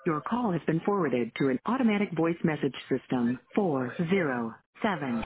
Your call has been forwarded to an automatic voice message system. 407